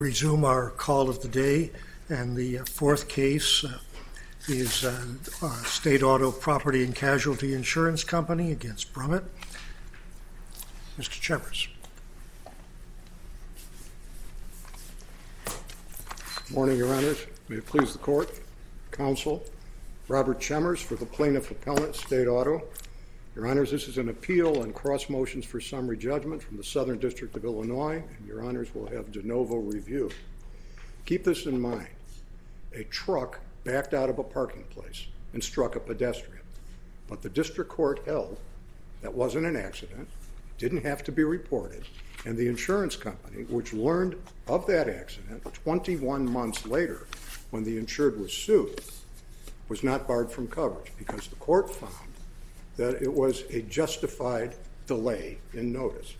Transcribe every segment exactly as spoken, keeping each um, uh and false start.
Resume our call of the day, and the fourth case uh, is uh, uh, State Auto Property and Casualty Insurance Company against Brummett. Mister Chemers. Good morning, Your Honors. May it please the Court, Counsel, Robert Chemers for the Plaintiff Appellant, State Auto. Your Honors, this is an appeal on cross motions for summary judgment from the Southern District of Illinois, and Your Honors will have de novo review. Keep this in mind. A truck backed out of a parking place and struck a pedestrian, but the district court held that wasn't an accident, didn't have to be reported, and the insurance company, which learned of that accident twenty-one months later when the insured was sued, was not barred from coverage because the court found that it was a justified delay in notice.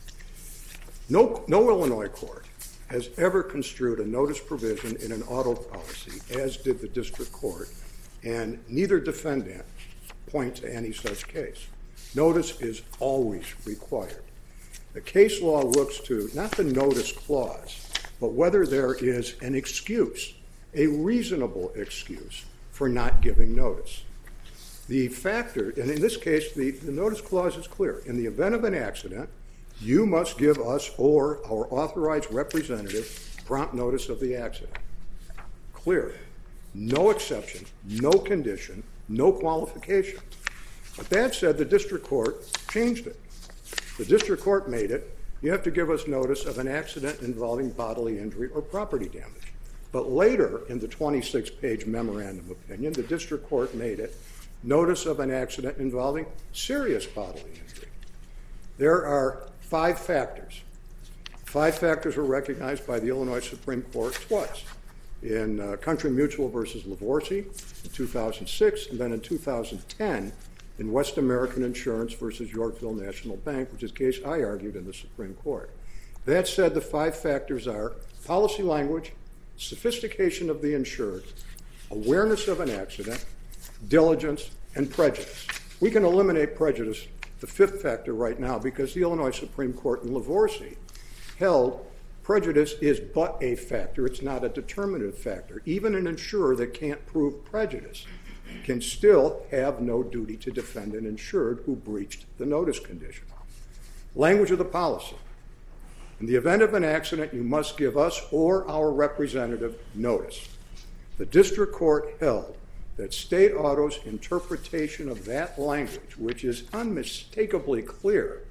No, no Illinois court has ever construed a notice provision in an auto policy, as did the district court, and neither defendant points to any such case. Notice is always required. The case law looks to not the notice clause, but whether there is an excuse, a reasonable excuse for not giving notice. The factor, and in this case, the, the notice clause is clear. In the event of an accident, you must give us or our authorized representative prompt notice of the accident. Clear. No exception, no condition, no qualification. But that said, the district court changed it. The district court made it, you have to give us notice of an accident involving bodily injury or property damage. But later, in the twenty-six page memorandum opinion, the district court made it notice of an accident involving serious bodily injury. There are five factors. Five factors were recognized by the Illinois Supreme Court twice. In uh, Country Mutual versus Lavorsi in two thousand six, and then in two thousand ten in West American Insurance versus Yorkville National Bank, which is a case I argued in the Supreme Court. That said, the five factors are policy language, sophistication of the insured, awareness of an accident, diligence, and prejudice. We can eliminate prejudice, the fifth factor, right now because the Illinois Supreme Court in Lavorsi held prejudice is but a factor. It's not a determinative factor. Even an insurer that can't prove prejudice can still have no duty to defend an insured who breached the notice condition. Language of the policy. In the event of an accident, you must give us or our representative notice. The district court held that State Auto's interpretation of that language, which is unmistakably clear,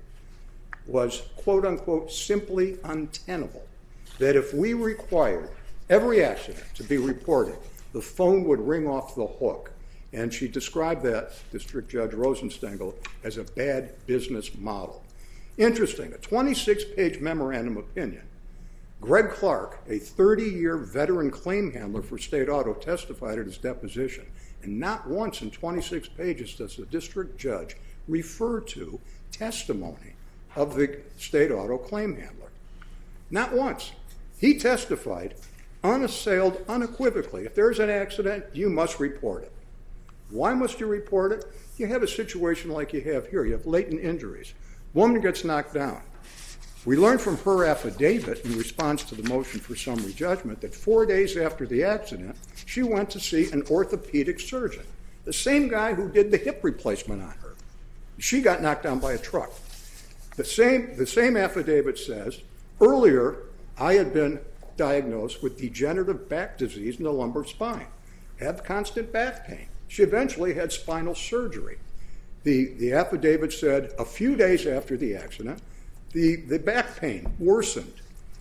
was quote-unquote simply untenable. That if we required every accident to be reported, the phone would ring off the hook. And she described that, District Judge Rosenstengel, as a bad business model. Interesting, a twenty-six page memorandum opinion. Greg Clark, a thirty year veteran claim handler for State Auto, testified at his deposition. And not once in twenty-six pages does the district judge refer to testimony of the State Auto claim handler. Not once. He testified, unassailed, unequivocally, if there's an accident, you must report it. Why must you report it? You have a situation like you have here. You have latent injuries. Woman gets knocked down. We learned from her affidavit in response to the motion for summary judgment that four days after the accident, she went to see an orthopedic surgeon, the same guy who did the hip replacement on her. She got knocked down by a truck. The same, the same affidavit says, earlier I had been diagnosed with degenerative back disease in the lumbar spine, had constant back pain. She eventually had spinal surgery. The, the affidavit said a few days after the accident, the, the back pain worsened.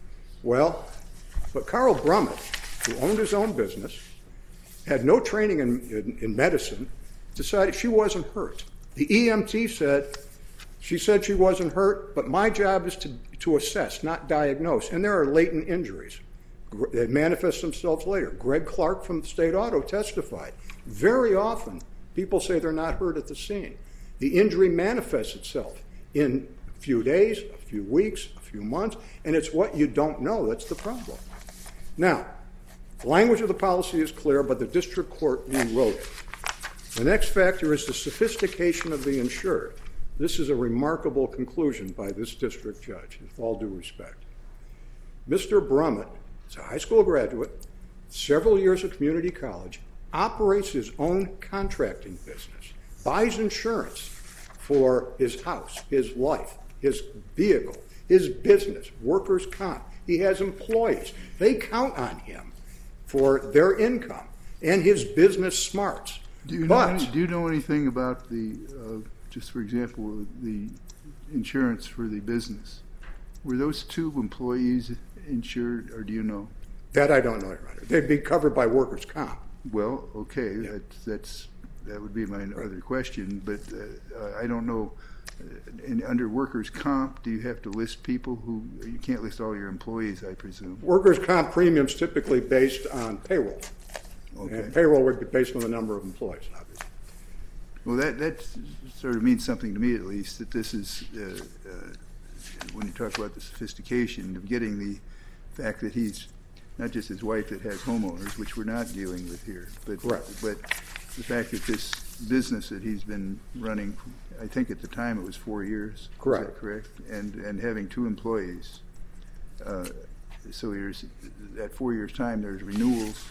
Well, but Carl Brummett, who owned his own business, had no training in, in, in medicine, decided she wasn't hurt. The E M T said, she said she wasn't hurt, but my job is to, to assess, not diagnose. And there are latent injuries. They manifest themselves later. Greg Clark from State Auto testified. Very often, people say they're not hurt at the scene. The injury manifests itself in a few days, a few weeks, a few months, and it's what you don't know that's the problem. Now, the language of the policy is clear, but the district court rewrote it. The next factor is the sophistication of the insured. This is a remarkable conclusion by this district judge, with all due respect. Mister Brummett He's a high school graduate, several years of community college, operates his own contracting business, buys insurance for his house, his life, his vehicle, his business, workers' comp. He has employees. They count on him for their income and his business smarts. Do you know, but, any, do you know anything about the, uh, just for example, the insurance for the business? Were those two employees insured, or do you know? That I don't know, Your Honor. They'd be covered by workers' comp. Well, okay, Yeah. that's, that's that would be my other question, but uh, I don't know. In, under workers' comp, do you have to list people who, you can't list all your employees, I presume? Workers' comp premiums typically based on payroll. Okay. And payroll would be based on the number of employees, obviously. Well, that, that sort of means something to me, at least, that this is, uh, uh, when you talk about the sophistication of getting the fact that he's not just his wife that has homeowners, which we're not dealing with here, but, Correct. but the fact that this business that he's been running, I think at the time it was four years. Correct. Is that correct? And, and having two employees. Uh, so there's, at four years' time, there's renewals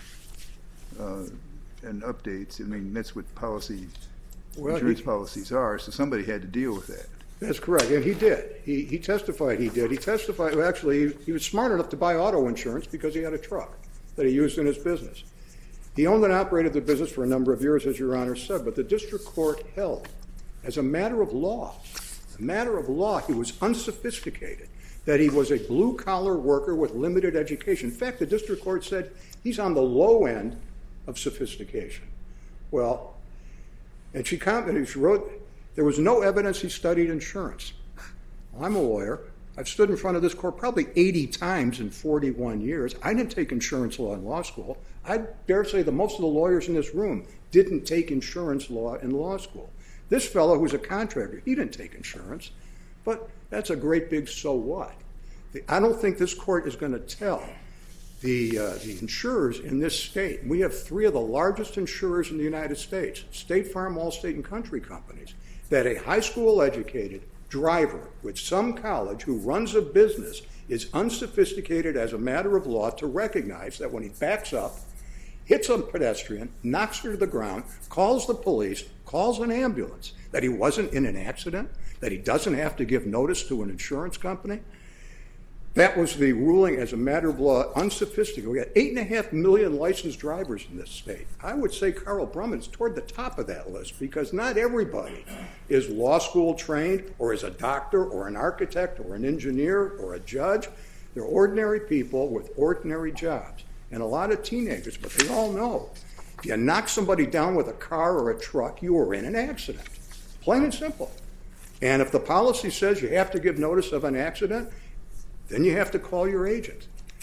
uh, and updates. I mean, that's what policy, Well, insurance he- policies are, so somebody had to deal with that. That's correct, and he did. He, he testified he did. He testified, well, actually, he, he was smart enough to buy auto insurance because he had a truck that he used in his business. He owned and operated the business for a number of years, as Your Honor said, but the district court held, as a matter of law, a matter of law, he was unsophisticated, that he was a blue-collar worker with limited education. In fact, the district court said he's on the low end of sophistication. Well, and she commented, she wrote, there was no evidence he studied insurance. Well, I'm a lawyer. I've stood in front of this court probably eighty times in forty-one years. I didn't take insurance law in law school. I dare say that most of the lawyers in this room didn't take insurance law in law school. This fellow who's a contractor, he didn't take insurance, but that's a great big so what. I don't think this court is going to tell the, uh, the insurers in this state. We have three of the largest insurers in the United States, State Farm, Allstate, and Country Companies, that a high school educated driver with some college who runs a business is unsophisticated as a matter of law to recognize that when he backs up, hits a pedestrian, knocks her to the ground, calls the police, calls an ambulance, that he wasn't in an accident, that he doesn't have to give notice to an insurance company. That was the ruling as a matter of law, unsophisticated. We got eight and a half million licensed drivers in this state. I would say Carl Brumman's toward the top of that list because not everybody is law school trained or is a doctor or an architect or an engineer or a judge. They're ordinary people with ordinary jobs. And a lot of teenagers, but they all know, if you knock somebody down with a car or a truck, you are in an accident. Plain and simple. And if the policy says you have to give notice of an accident, then you have to call your agent.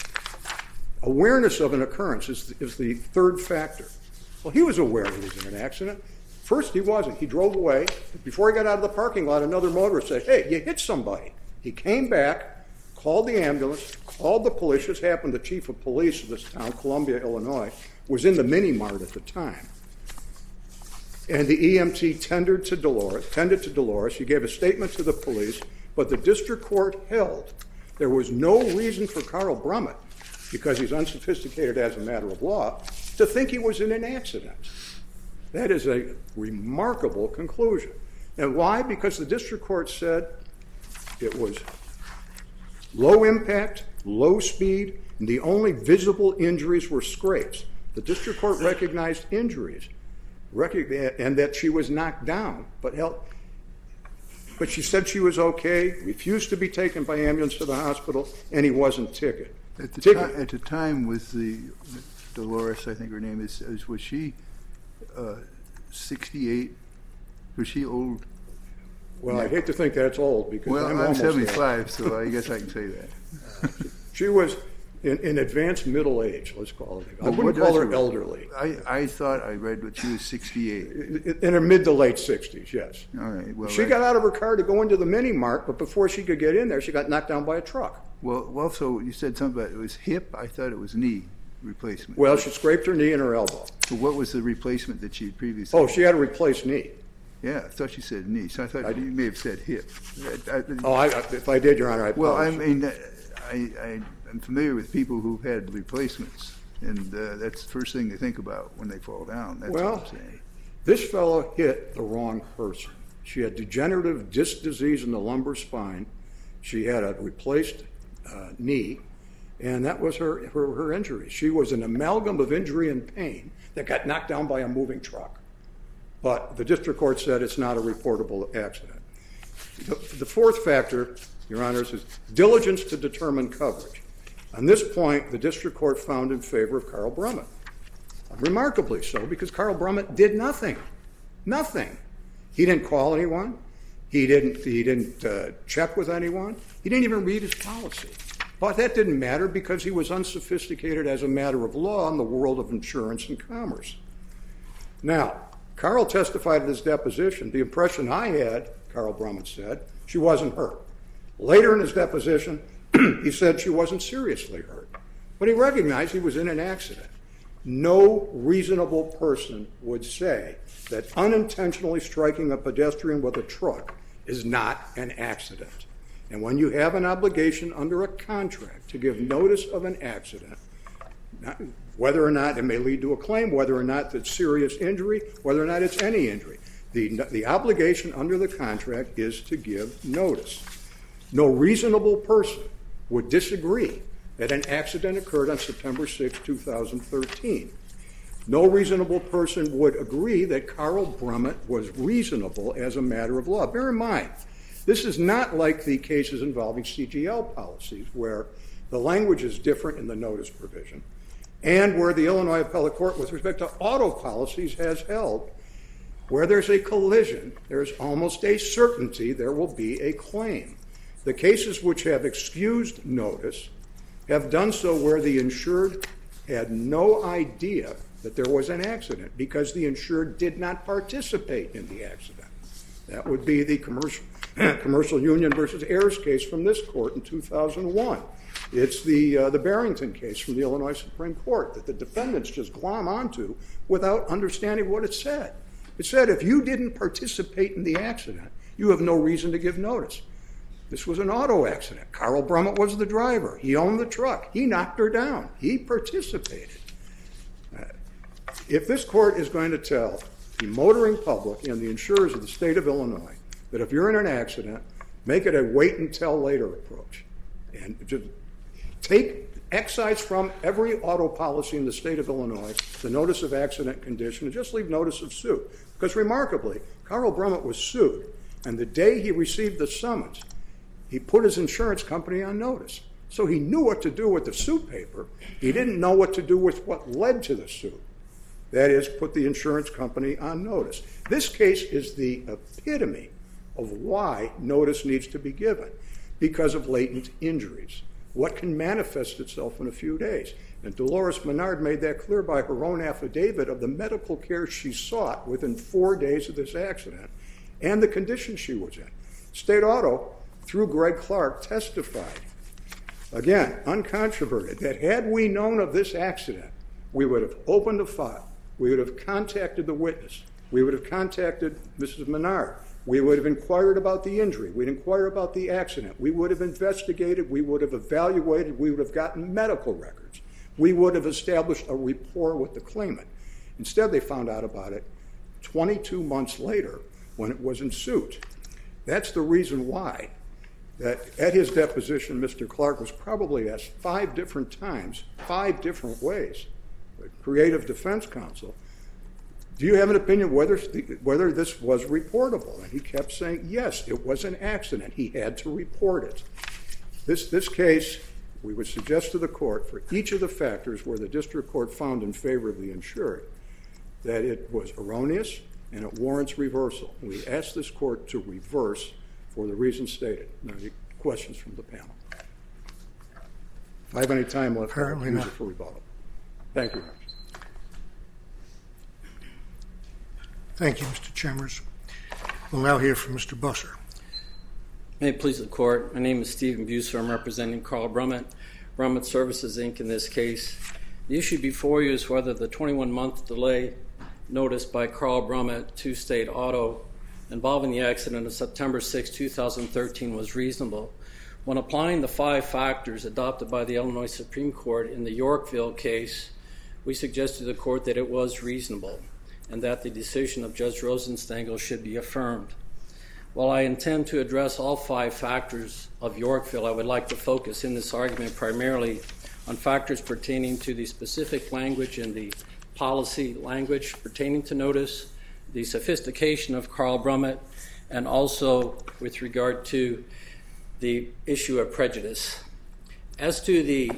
Awareness of an occurrence is, is the third factor. Well, he was aware he was in an accident. First, he wasn't. He drove away. Before he got out of the parking lot, another motorist said, hey, you hit somebody. He came back, called the ambulance, called the police. This happened, the chief of police of this town, Columbia, Illinois, was in the mini-mart at the time. And the E M T tendered to Dolores, tended to Dolores. He gave a statement to the police, but the district court held there was no reason for Carl Brumman, because he's unsophisticated as a matter of law, to think he was in an accident. That is a remarkable conclusion. And why? Because the district court said it was low impact, low speed, and the only visible injuries were scrapes. The district court recognized injuries and that she was knocked down, but held. But she said she was okay, refused to be taken by ambulance to the hospital, and he wasn't ticketed. At the, Ticket. ti- at the time with the Dolores, I think her name is, is was she uh, sixty-eight? Was she old? Well, I hate to think that's old because Well, I'm, I'm, almost there. seventy-five, so I guess I can say that. She was in, in advanced middle age, let's call it. I Well, wouldn't what call does her she- elderly. I, I thought I read that she was sixty-eight. In her mid to late sixties, yes. All right. Well, She that- got out of her car to go into the mini-mart, but before she could get in there, she got knocked down by a truck. Well, well, so you said something about it was hip. I thought it was knee replacement. Well, she scraped her knee and her elbow. So what was the replacement that she previously? Oh, she had a replaced knee. Yeah, I thought she said knee. So I thought I- you may have said hip. I, I, Oh, I, if I did, Your Honor, I well, I apologize. mean, I, I, I'm familiar with people who've had replacements, and uh, that's the first thing they think about when they fall down. That's Well, what I'm saying. This fellow hit the wrong person. She had degenerative disc disease in the lumbar spine. She had a replaced uh, knee, and that was her, her, her injury. She was an amalgam of injury and pain that got knocked down by a moving truck. But the district court said it's not a reportable accident. The, the fourth factor, Your Honors, is diligence to determine coverage. On this point, the district court found in favor of Carl Brummett. Remarkably so, because Carl Brummett did nothing. Nothing. He didn't call anyone. He didn't, he didn't uh, check with anyone. He didn't even read his policy. But that didn't matter because he was unsophisticated as a matter of law in the world of insurance and commerce. Now, Carl testified at his deposition. The impression I had, Carl Brummett said, she wasn't hurt. Later in his deposition, he said she wasn't seriously hurt. But he recognized he was in an accident. No reasonable person would say that unintentionally striking a pedestrian with a truck is not an accident. And when you have an obligation under a contract to give notice of an accident, not, whether or not it may lead to a claim, whether or not it's serious injury, whether or not it's any injury, the, the obligation under the contract is to give notice. No reasonable person would disagree that an accident occurred on September sixth, two thousand thirteen. No reasonable person would agree that Carl Brummett was reasonable as a matter of law. Bear in mind, this is not like the cases involving C G L policies where the language is different in the notice provision and where the Illinois Appellate Court with respect to auto policies has held where there's a collision, there's almost a certainty there will be a claim. The cases which have excused notice have done so where the insured had no idea that there was an accident because the insured did not participate in the accident. That would be the commercial, commercial union versus heirs case from this court in two thousand one. It's the, uh, the Barrington case from the Illinois Supreme Court that the defendants just glom onto without understanding what it said. It said if you didn't participate in the accident, you have no reason to give notice. This was an auto accident. Carl Brummett was the driver. He owned the truck. He knocked her down. He participated. Uh, if this court is going to tell the motoring public and the insurers of the state of Illinois that if you're in an accident, make it a wait until later approach and just take excise from every auto policy in the state of Illinois the notice of accident condition and just leave notice of suit. Because remarkably, Carl Brummett was sued, and the day he received the summons, he put his insurance company on notice. So he knew what to do with the suit paper. He didn't know what to do with what led to the suit. That is, put the insurance company on notice. This case is the epitome of why notice needs to be given, because of latent injuries. What can manifest itself in a few days? And Dolores Menard made that clear by her own affidavit of the medical care she sought within four days of this accident and the condition she was in. State Auto, through Greg Clark, testified, again, uncontroverted, that had we known of this accident, we would have opened a file. We would have contacted the witness. We would have contacted Missus Menard. We would have inquired about the injury. We'd inquire about the accident. We would have investigated. We would have evaluated. We would have gotten medical records. We would have established a rapport with the claimant. Instead, they found out about it twenty-two months later when it was in suit. That's the reason why that at his deposition, Mister Clark was probably asked five different times, five different ways, the Creative Defense Counsel, do you have an opinion whether whether this was reportable? And he kept saying, yes, it was an accident. He had to report it. This, this case, we would suggest to the court, for each of the factors where the district court found in favor of the insured, that it was erroneous and it warrants reversal. We ask this court to reverse for the reasons stated. Now, any questions from the panel? If I have any time left, Apparently I'll use not. it for rebuttal. Thank you. Thank you, Mister Chambers. We'll now hear from Mister Busser. May it please the court. My name is Stephen Buser. I'm representing Carl Brummett, Brummett Services, Incorporated in this case. The issue before you is whether the twenty-one month delay noticed by Carl Brummett to State Auto involving the accident of September sixth, two thousand thirteen was reasonable. When applying the five factors adopted by the Illinois Supreme Court in the Yorkville case, we suggest to the court that it was reasonable and that the decision of Judge Rosenstengel should be affirmed. While I intend to address all five factors of Yorkville, I would like to focus in this argument primarily on factors pertaining to the specific language and the policy language pertaining to notice, the sophistication of Carl Brummett, and also with regard to the issue of prejudice. As to the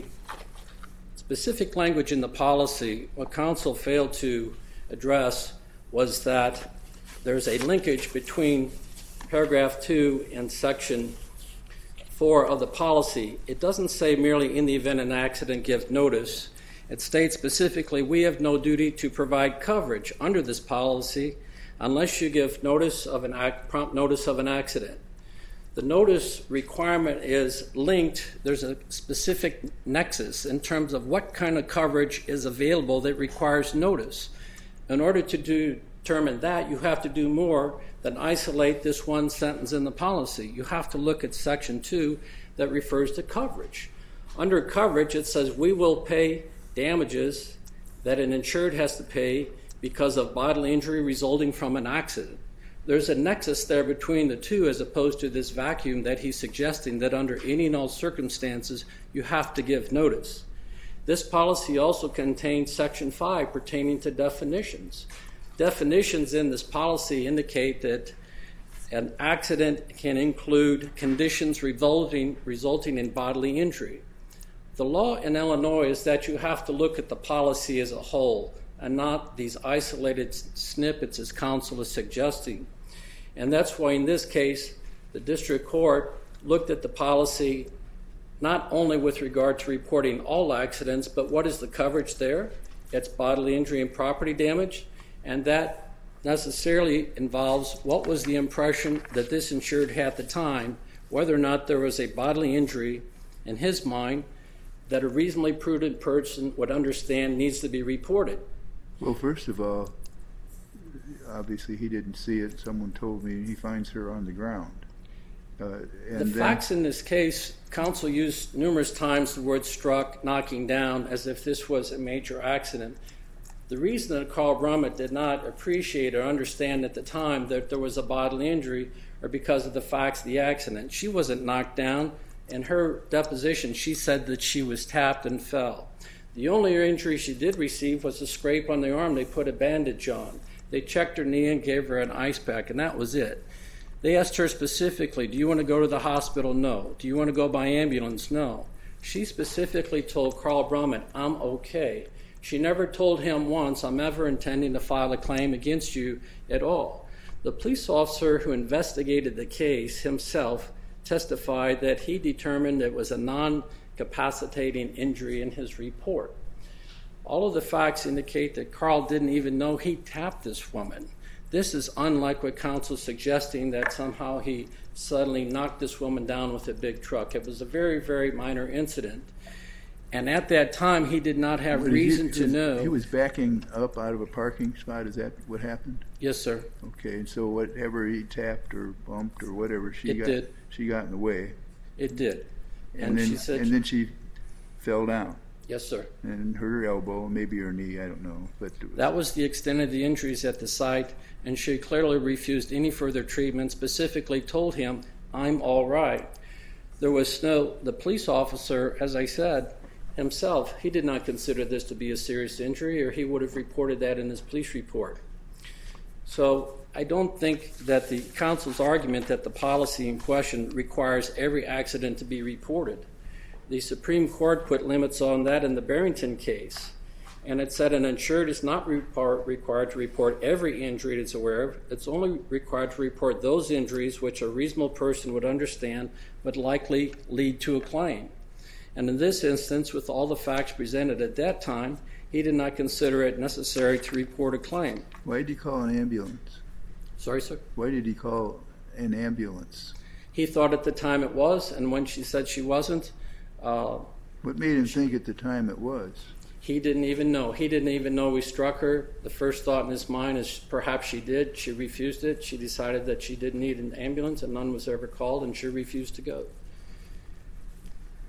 specific language in the policy, what counsel failed to address was that there's a linkage between paragraph two and section four of the policy. It doesn't say merely in the event an accident give notice. It states specifically, we have no duty to provide coverage under this policy unless you give notice of an act, prompt notice of an accident. The notice requirement is linked. There's a specific nexus in terms of what kind of coverage is available that requires notice. In order to do, determine that, you have to do more than isolate this one sentence in the policy. You have to look at section two that refers to coverage. Under coverage, it says we will pay damages that an insured has to pay because of bodily injury resulting from an accident. There's a nexus there between the two as opposed to this vacuum that he's suggesting that under any and all circumstances you have to give notice. This policy also contains section five pertaining to definitions. Definitions in this policy indicate that an accident can include conditions resulting, resulting in bodily injury. The law in Illinois is that you have to look at the policy as a whole and not these isolated snippets as counsel is suggesting. And that's why in this case, the district court looked at the policy not only with regard to reporting all accidents, but what is the coverage there? It's bodily injury and property damage, and that necessarily involves what was the impression that this insured had at the time, whether or not there was a bodily injury in his mind that a reasonably prudent person would understand needs to be reported. Well, first of all, obviously he didn't see it. Someone told me he finds her on the ground. Uh, and the then, facts in this case, counsel used numerous times the word struck, knocking down, as if this was a major accident. The reason that Carl Brummett did not appreciate or understand at the time that there was a bodily injury are because of the facts of the accident. She wasn't knocked down. In her deposition, she said that she was tapped and fell. The only injury she did receive was a scrape on the arm. They put a bandage on. They checked her knee and gave her an ice pack, and that was it. They asked her specifically, do you want to go to the hospital? No. Do you want to go by ambulance? No. She specifically told Carl Brummett, I'm okay. She never told him once, I'm ever intending to file a claim against you at all. The police officer who investigated the case himself testified that he determined it was a non-capacitating injury in his report. All of the facts indicate that Carl didn't even know he tapped this woman. This is unlike what counsel is suggesting, that somehow he suddenly knocked this woman down with a big truck. It was a very, very minor incident. And at that time, he did not have what, reason he, to he was, know. He was backing up out of a parking spot. Is that what happened? Yes, sir. Okay, and so whatever he tapped or bumped or whatever, she it got did. she got in the way. It did. And, And, then she said, and then she fell down. yes, sir. And hurt her elbow, maybe her knee, I don't know. But it was, That was the extent of the injuries at the site, and she clearly refused any further treatment, specifically told him, I'm all right. There was no, the police officer, as I said, himself, he did not consider this to be a serious injury, or he would have reported that in his police report. So I don't think that the counsel's argument that the policy in question requires every accident to be reported. The Supreme Court put limits on that in the Barrington case, and it said an insured is not report, required to report every injury it's aware of. It's only required to report those injuries which a reasonable person would understand would likely lead to a claim. And in this instance, with all the facts presented at that time, he did not consider it necessary to report a claim. why did he call an ambulance? Sorry, sir? Why did he call an ambulance? He thought at the time it was, and when she said she wasn't, uh, What made him think at the time it was? he didn't even know. He didn't even know we struck her. The first thought in his mind is perhaps she did. She refused it. She decided that she didn't need an ambulance, and none was ever called, and she refused to go.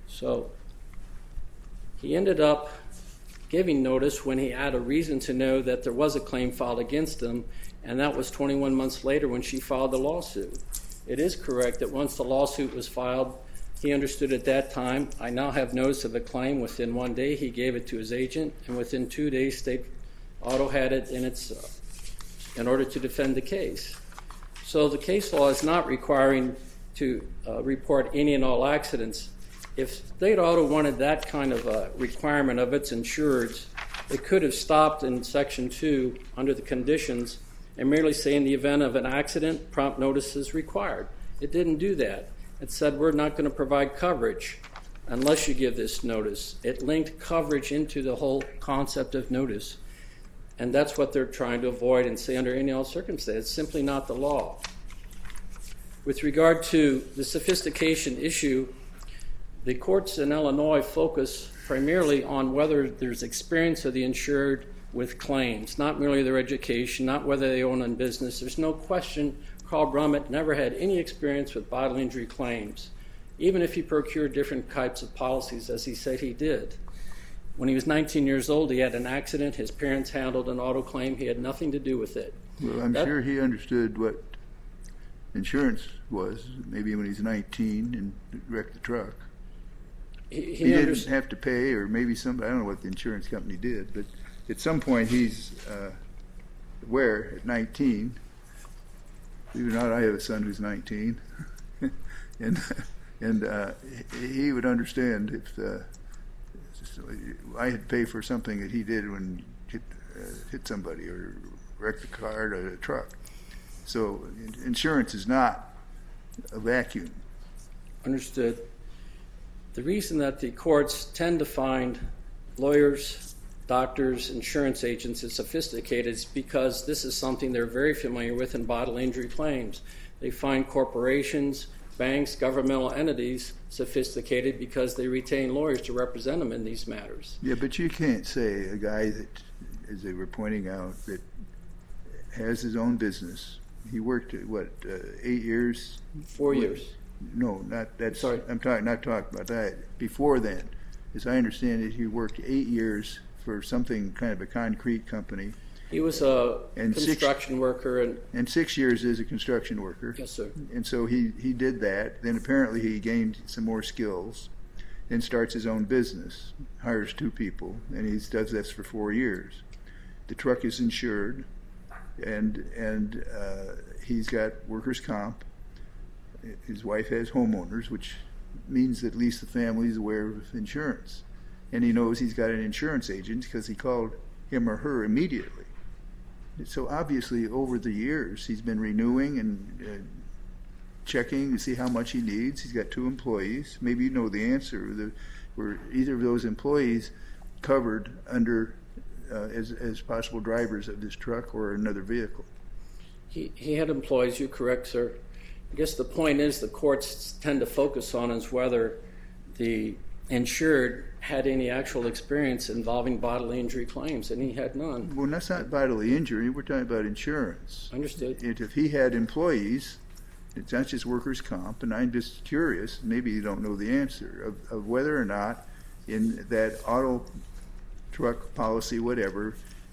So he ended up giving notice when he had a reason to know that there was a claim filed against him, and that was twenty-one months later when she filed the lawsuit. It is correct that once the lawsuit was filed, he understood at that time, I now have notice of a claim. Within one day, he gave it to his agent, and within two days, State Auto had it in its, uh, in order to defend the case. So the case law is not requiring to uh, report any and all accidents. If State Auto wanted that kind of a requirement of its insureds, it could have stopped in Section two under the conditions and merely say in the event of an accident, prompt notice is required. It didn't do that. It said we're not going to provide coverage unless you give this notice. It linked coverage into the whole concept of notice. And that's what they're trying to avoid and say under any all circumstance. It's simply not the law. With regard to the sophistication issue, the courts in Illinois focus primarily on whether there's experience of the insured with claims, not merely their education, not whether they own a business. There's no question Carl Brummett never had any experience with bodily injury claims, even if he procured different types of policies, as he said he did. When he was nineteen years old, he had an accident. His parents handled an auto claim. He had nothing to do with it. Well, I'm that, sure he understood what insurance was, maybe when he's nineteen and wrecked the truck. He, he, he didn't underst- have to pay, or maybe some, I don't know what the insurance company did, but at some point he's uh, aware at nineteen. Believe it or not, I have a son who's nineteen, and and uh, he would understand if uh, I had to pay for something that he did when he hit, uh, hit somebody or wrecked a car or a truck. So insurance is not a vacuum. Understood. The reason that the courts tend to find lawyers, doctors, insurance agents as sophisticated is because this is something they're very familiar with in bodily injury claims. They find corporations, banks, governmental entities sophisticated because they retain lawyers to represent them in these matters. Yeah, but you can't say a guy that, as they were pointing out, that has his own business. He worked, what, uh, eight years? Four What? years. No, not that's. Sorry. I'm talking not talking about that. Before then, as I understand it, he worked eight years for something kind of a concrete company. He was a And construction six, worker, and and six years as a construction worker. yes, sir. And so he, he did that. Then apparently he gained some more skills. Then starts his own business, hires two people, and he does this for four years. The truck is insured, and and uh, he's got workers' comp. His wife has homeowners, which means that at least the family is aware of insurance. And he knows he's got an insurance agent because he called him or her immediately. So obviously over the years he's been renewing and uh, checking to see how much he needs. He's got two employees. Maybe you know the answer. The, were either of those employees covered under uh, as, as possible drivers of this truck or another vehicle? He, he had employees, you're correct, sir. I guess the point is the courts tend to focus on is whether the insured had any actual experience involving bodily injury claims, and he had none. Well, that's not bodily injury. We're talking about insurance. Understood. And if he had employees, it's not just workers' comp, and I'm just curious, maybe you don't know the answer, of, of whether or not in that auto truck policy, whatever,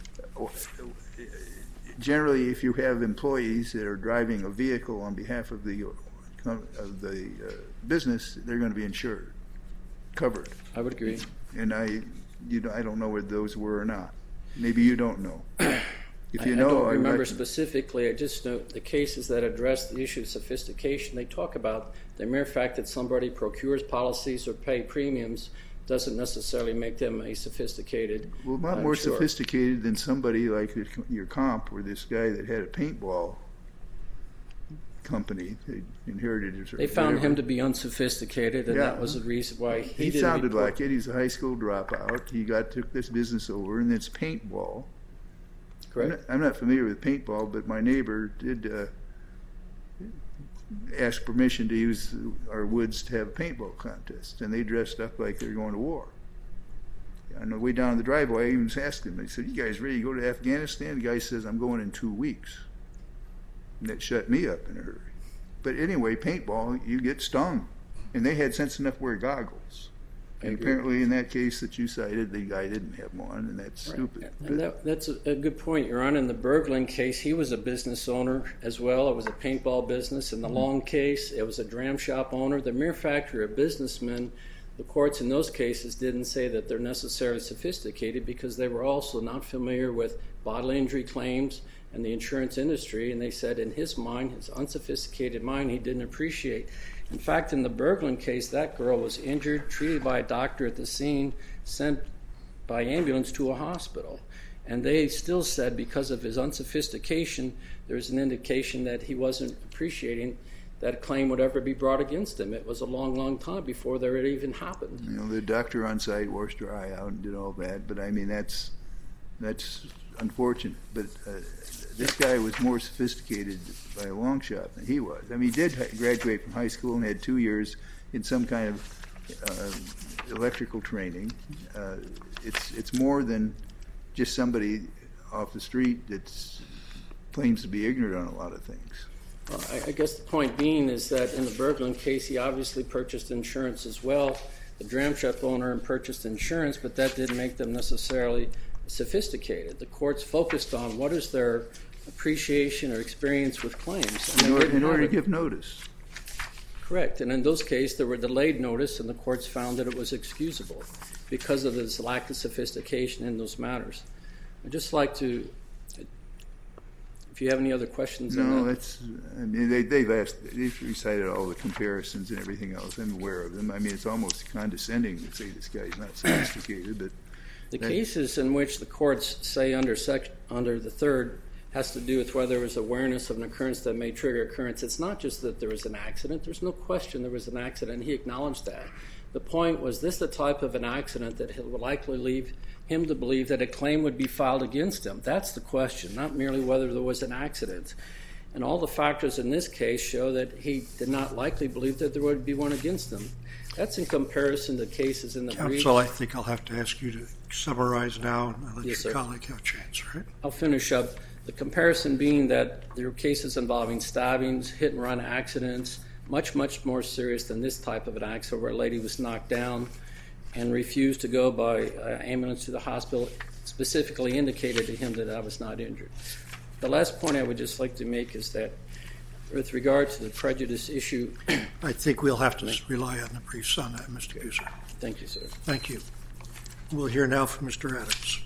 generally if you have employees that are driving a vehicle on behalf of the of the uh, business, they're going to be insured, covered. I would agree. And I, you know, I don't know whether those were or not. Maybe you don't know. If you I, know, I don't I'd remember like to- specifically. I just know the cases that address the issue of sophistication. They talk about the mere fact that somebody procures policies or pay premiums doesn't necessarily make them a sophisticated. Well, not uh, more insurer. sophisticated than somebody like your comp, or this guy that had a paintball company. They inherited it. or They found whatever. him to be unsophisticated, and Yeah. that was the reason why he, He, didn't sounded report. like it. He's a high school dropout. He got took this business over, and it's paintball. I'm Correct. not, I'm not familiar with paintball, but my neighbor did uh, ask permission to use our woods to have a paintball contest, and they dressed up like they're going to war. On the way down the driveway, I even asked them, they said, "You guys ready to go to Afghanistan?" The guy says, "I'm going in two weeks. And that shut me up in a hurry. But anyway, paintball, you get stung. And they had sense enough to wear goggles. And agree. apparently in that case that you cited, the guy didn't have one, and that's Right. stupid. And that, that's a, a good point, Your Honor. In the Berglund case, he was a business owner as well. It was a paintball business. In the Mm-hmm. Long case, it was a dram shop owner. The mere fact you're a businessman, the courts in those cases didn't say that they're necessarily sophisticated because they were also not familiar with bodily injury claims and the insurance industry, and they said in his mind, his unsophisticated mind, he didn't appreciate. In fact, in the Berglund case, that girl was injured, treated by a doctor at the scene, sent by ambulance to a hospital. And they still said because of his unsophistication, there's an indication that he wasn't appreciating that a claim would ever be brought against him. It was a long, long time before that it even happened. You know, the doctor on site washed her eye out and did all that, but I mean, that's that's unfortunate. But uh, this guy was more sophisticated by a long shot than he was. I mean, he did graduate from high school and had two years in some kind of uh, electrical training. Uh, it's it's more than just somebody off the street that claims to be ignorant on a lot of things. Well, I, I guess the point being is that in the Berglund case, he obviously purchased insurance as well. The dram shop owner purchased insurance, but that didn't make them necessarily sophisticated. The courts focused on what is their appreciation or experience with claims. And In they order, didn't in order to have it. give notice. Correct. And in those cases, there were delayed notice, and the courts found that it was excusable because of this lack of sophistication in those matters. I'd just like to, if you have any other questions on No, that. that's. I mean, they, they've asked. They've recited all the comparisons and everything else. I'm aware of them. I mean, it's almost condescending to say this guy's not sophisticated, but The that- cases in which the courts say under sec- under the third has to do with whether there was awareness of an occurrence that may trigger occurrence. It's not just that there was an accident. There's no question there was an accident. He acknowledged that. The point was, this the type of an accident that would likely leave him to believe that a claim would be filed against him? That's the question, not merely whether there was an accident. And all the factors in this case show that he did not likely believe that there would be one against him. That's in comparison to cases in the brief. Counsel, I think I'll have to ask you to summarize now, and I'll let Yes, your sir. colleague have a chance, right? I'll finish up. The comparison being that there were cases involving stabbings, hit-and-run accidents, much, much more serious than this type of an accident where a lady was knocked down and refused to go by uh, ambulance to the hospital, specifically indicated to him that I was not injured. The last point I would just like to make is that with regard to the prejudice issue, I think we'll have to rely on the briefs on that, Mister Buser. thank you, sir. Thank you. We'll hear now from Mister Adams.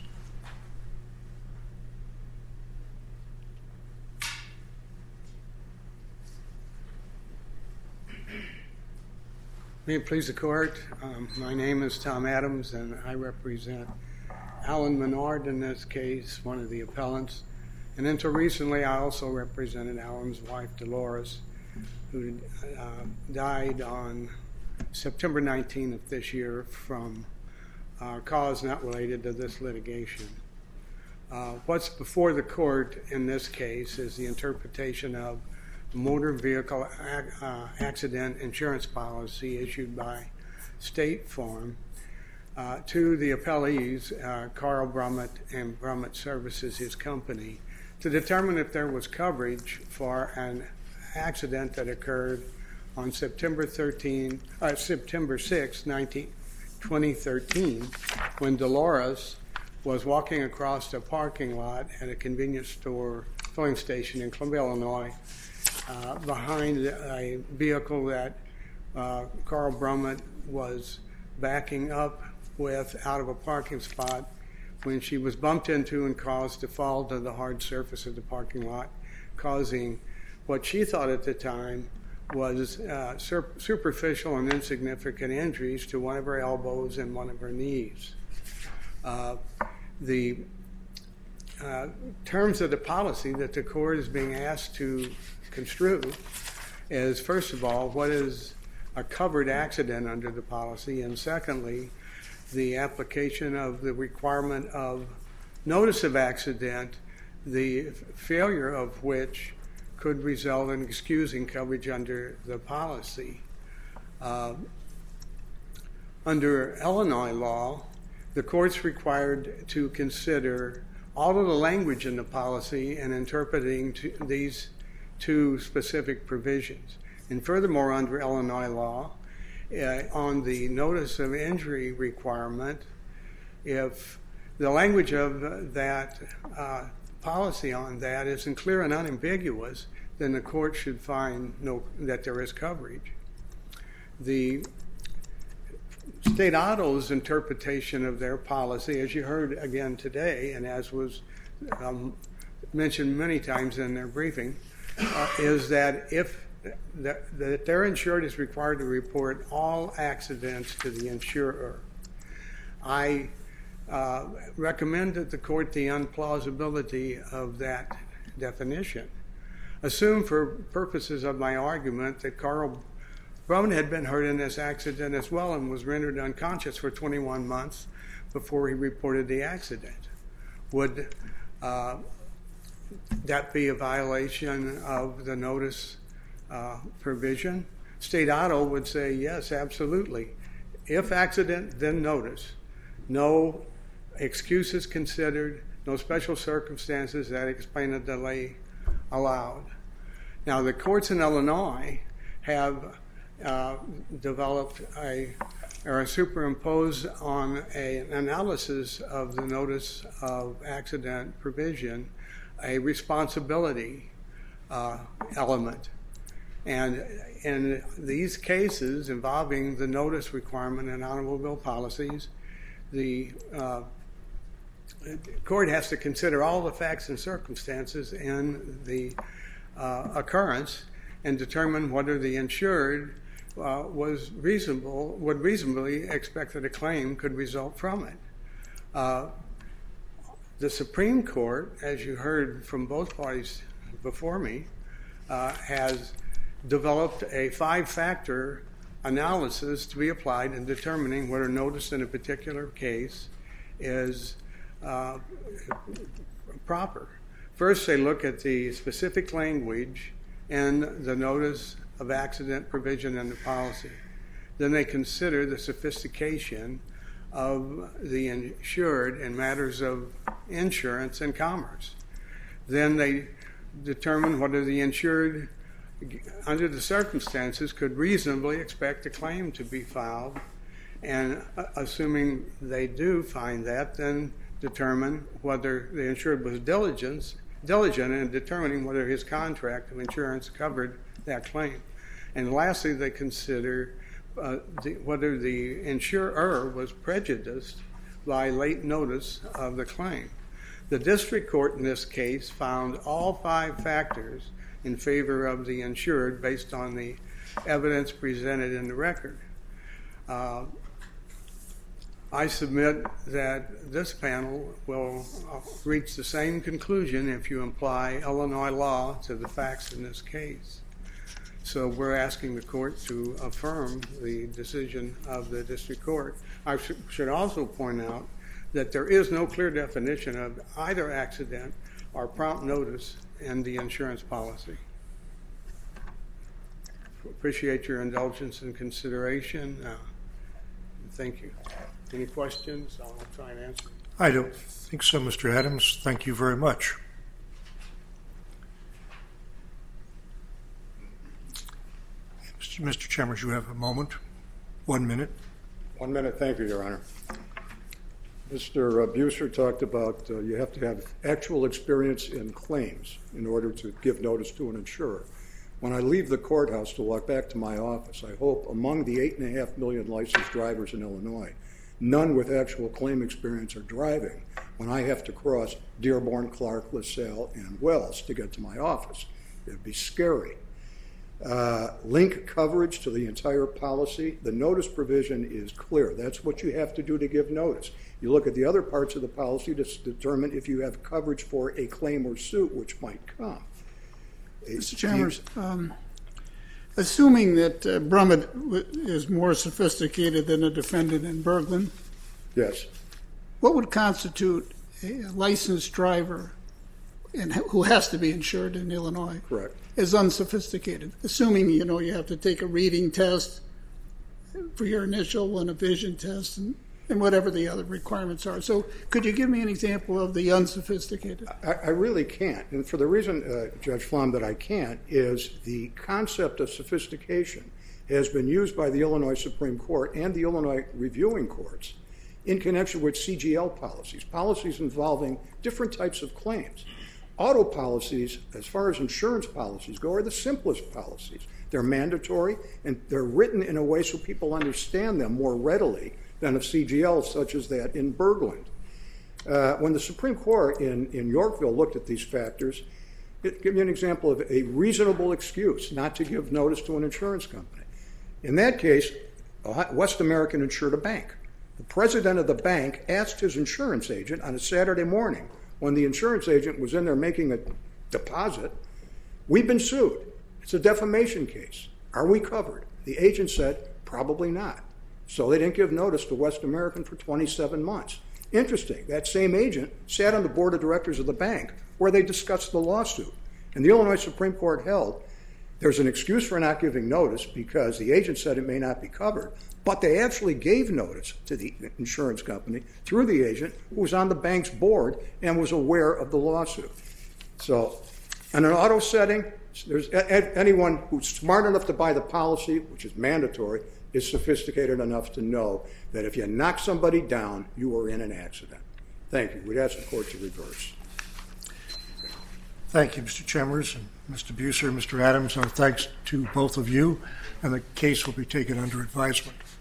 May it please the court, um, my name is Tom Adams and I represent Alan Menard in this case, one of the appellants. And until recently I also represented Alan's wife Dolores, who uh, died on September nineteenth of this year from a cause not related to this litigation. Uh, what's before the court in this case is the interpretation of the motor vehicle ac- uh, accident insurance policy issued by State Farm uh, to the appellees, uh, Carl Brummett and Brummett Services, his company, to determine if there was coverage for an accident that occurred on September thirteenth, uh, September sixth, twenty thirteen, when Dolores was walking across a parking lot at a convenience store filling station in Columbia, Illinois, uh, behind a vehicle that uh, Carl Brummett was backing up with out of a parking spot when she was bumped into and caused to fall to the hard surface of the parking lot, causing what she thought at the time was uh, sur- superficial and insignificant injuries to one of her elbows and one of her knees. Uh, the uh, terms of the policy that the court is being asked to construe is, first of all, what is a covered accident under the policy, and secondly, the application of the requirement of notice of accident, the failure of which could result in excusing coverage under the policy. Uh, under Illinois law, the court's required to consider all of the language in the policy and interpreting to these two specific provisions. And furthermore, under Illinois law, uh, on the notice of injury requirement, if the language of that uh, policy on that isn't clear and unambiguous, then the court should find no, that there is coverage. The State Auto's interpretation of their policy, as you heard again today, and as was um, mentioned many times in their briefing, uh, is that if that, that their insured is required to report all accidents to the insurer. I uh, recommend that the court the unplausibility of that definition. Assume for purposes of my argument that Carl Brummett had been hurt in this accident as well and was rendered unconscious for twenty-one months before he reported the accident. Would uh, that be a violation of the notice uh, provision? State Auto would say yes, absolutely. If accident, then notice. No excuses considered, no special circumstances that explain a delay allowed. Now, the courts in Illinois have uh, developed a, or superimposed on a, an analysis of the notice of accident provision a responsibility uh, element. And in these cases involving the notice requirement in automobile policies, the uh, court has to consider all the facts and circumstances in the uh, occurrence and determine whether the insured uh, was reasonable, would reasonably expect that a claim could result from it. Uh, the Supreme Court, as you heard from both parties before me, uh, has developed a five-factor analysis to be applied in determining whether notice in a particular case is uh, proper. First, they look at the specific language in the notice of accident provision in the policy. Then they consider the sophistication of the insured in matters of insurance and commerce. Then they determine whether the insured, under the circumstances, could reasonably expect a claim to be filed, and uh, assuming they do find that, then determine whether the insured was diligent, diligent in determining whether his contract of insurance covered that claim. And lastly, they consider uh, the, whether the insurer was prejudiced by late notice of the claim. The district court in this case found all five factors in favor of the insured based on the evidence presented in the record. Uh, I submit that this panel will reach the same conclusion if you apply Illinois law to the facts in this case. So we're asking the court to affirm the decision of the district court. I sh- should also point out that there is no clear definition of either accident or prompt notice in the insurance policy. Appreciate your indulgence and consideration. Uh, thank you. Any questions? I'll try and answer. I don't think so, Mister Adams. Thank you very much. Mister Chambers, you have a moment. One minute. One minute. Thank you, Your Honor. Mister Buser talked about uh, you have to have actual experience in claims in order to give notice to an insurer. When I leave the courthouse to walk back to my office, I hope among the eight and a half million licensed drivers in Illinois, none with actual claim experience are driving when I have to cross Dearborn, Clark, LaSalle, and Wells to get to my office. It would be scary. Uh, link coverage to the entire policy. The notice provision is clear. That's what you have to do to give notice. You look at the other parts of the policy to determine if you have coverage for a claim or suit which might come. Mister Chambers, um, assuming that uh, Brummett w- is more sophisticated than a defendant in Berglund, yes, what would constitute a licensed driver and who has to be insured in Illinois? Correct. As unsophisticated? Assuming, you know, you have to take a reading test for your initial and a vision test and, and whatever the other requirements are. So could you give me an example of the unsophisticated? I, I really can't. And for the reason, uh, Judge Flom, that I can't is the concept of sophistication has been used by the Illinois Supreme Court and the Illinois reviewing courts in connection with C G L policies, policies involving different types of claims. Auto policies, as far as insurance policies go, are the simplest policies. They're mandatory, and they're written in a way so people understand them more readily than a C G L such as that in Bergland. Uh, when the Supreme Court in, in Yorkville looked at these factors, it gave me an example of a reasonable excuse not to give notice to an insurance company. In that case, West American insured a bank. The president of the bank asked his insurance agent on a Saturday morning, when the insurance agent was in there making a deposit, "We've been sued. It's a defamation case. Are we covered?" The agent said, "Probably not." So they didn't give notice to West American for twenty-seven months. Interesting, that same agent sat on the board of directors of the bank where they discussed the lawsuit. And the Illinois Supreme Court held there's an excuse for not giving notice because the agent said it may not be covered, but they actually gave notice to the insurance company through the agent who was on the bank's board and was aware of the lawsuit. So in an auto setting, there's anyone who's smart enough to buy the policy, which is mandatory, is sophisticated enough to know that if you knock somebody down, you are in an accident. Thank you. We'd ask the court to reverse. Thank you, Mister Chemers and Mister Buser, Mister Adams. Our thanks to both of you, and the case will be taken under advisement.